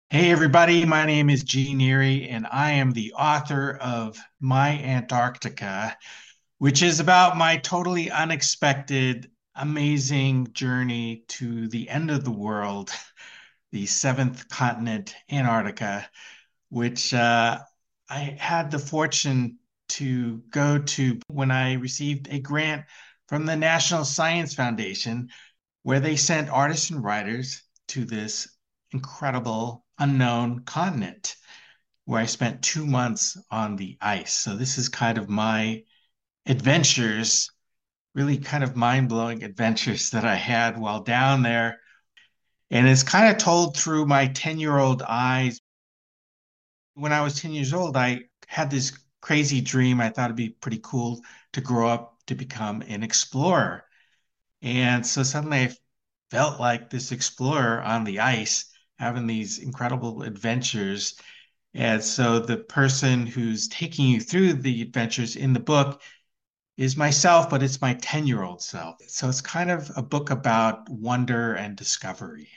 Hey everybody, my name is Gene Neary, and I am the author of My Antarctica, which is about my totally unexpected, amazing journey to the end of the world, the seventh continent, Antarctica, which I had the fortune to go to when I received a grant from the National Science Foundation, where they sent artists and writers to this incredible unknown continent where I spent 2 months on the ice. So this is kind of my adventures, really kind of mind-blowing adventures that I had while down there. And it's kind of told through my 10-year-old eyes. When I was 10 years old, I had this crazy dream. I thought it'd be pretty cool to grow up to become an explorer. And so suddenly I felt like this explorer on the ice, having these incredible adventures. And so the person who's taking you through the adventures in the book is myself, but it's my 10-year-old self. So it's kind of a book about wonder and discovery.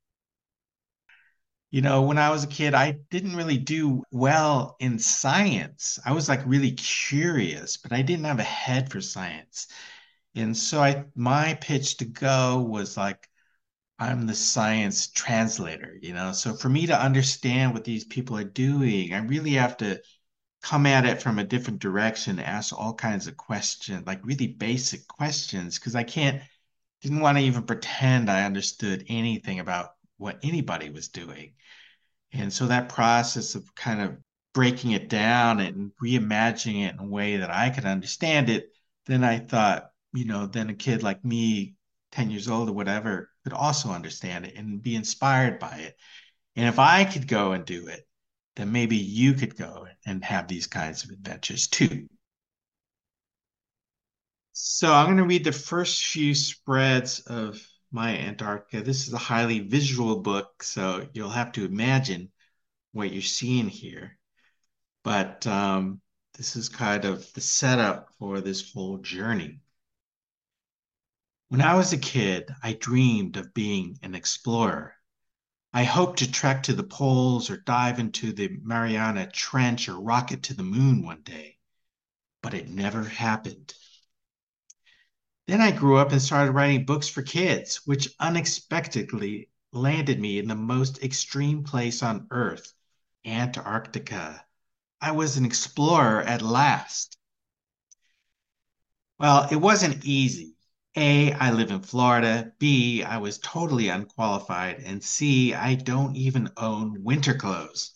When I was a kid, I didn't really do well in science. I was like really curious, but I didn't have a head for science. And so my pitch to go was like, I'm the science translator. So for me to understand what these people are doing, I really have to come at it from a different direction, ask all kinds of questions, like really basic questions, because didn't want to even pretend I understood anything about what anybody was doing. And so that process of kind of breaking it down and reimagining it in a way that I could understand it, then I thought, then a kid like me, 10 years old or whatever, could also understand it and be inspired by it. And if I could go and do it, then maybe you could go and have these kinds of adventures too. So I'm going to read the first few spreads of My Antarctica. This is a highly visual book, so you'll have to imagine what you're seeing here. But this is kind of the setup for this whole journey. When I was a kid, I dreamed of being an explorer. I hoped to trek to the poles or dive into the Mariana Trench or rocket to the moon one day, but it never happened. Then I grew up and started writing books for kids, which unexpectedly landed me in the most extreme place on Earth, Antarctica. I was an explorer at last. Well, it wasn't easy. A, I live in Florida. B, I was totally unqualified. And C, I don't even own winter clothes.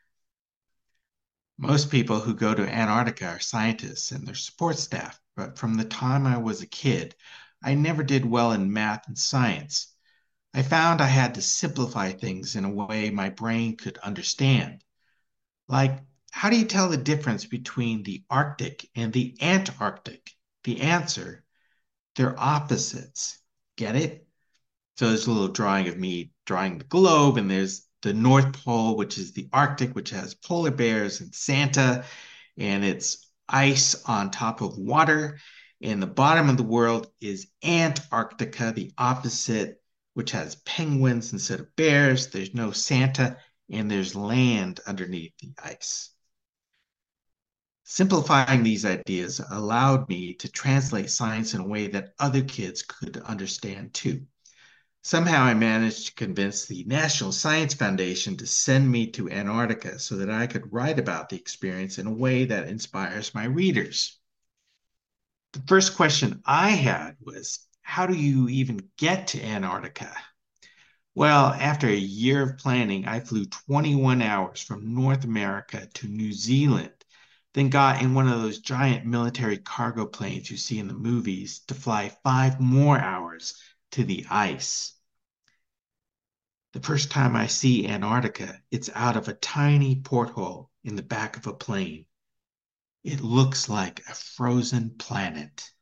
Most people who go to Antarctica are scientists and their support staff, but from the time I was a kid, I never did well in math and science. I found I had to simplify things in a way my brain could understand. Like, how do you tell the difference between the Arctic and the Antarctic? The answer, they're opposites. Get it? So there's a little drawing of me drawing the globe, and there's the North Pole, which is the Arctic, which has polar bears and Santa, and it's ice on top of water. And the bottom of the world is Antarctica, the opposite, which has penguins instead of bears. There's no Santa, and there's land underneath the ice. Simplifying these ideas allowed me to translate science in a way that other kids could understand too. Somehow I managed to convince the National Science Foundation to send me to Antarctica so that I could write about the experience in a way that inspires my readers. The first question I had was, how do you even get to Antarctica? Well, after a year of planning, I flew 21 hours from North America to New Zealand, then got in one of those giant military cargo planes you see in the movies to fly 5 more hours to the ice. The first time I see Antarctica, it's out of a tiny porthole in the back of a plane. It looks like a frozen planet.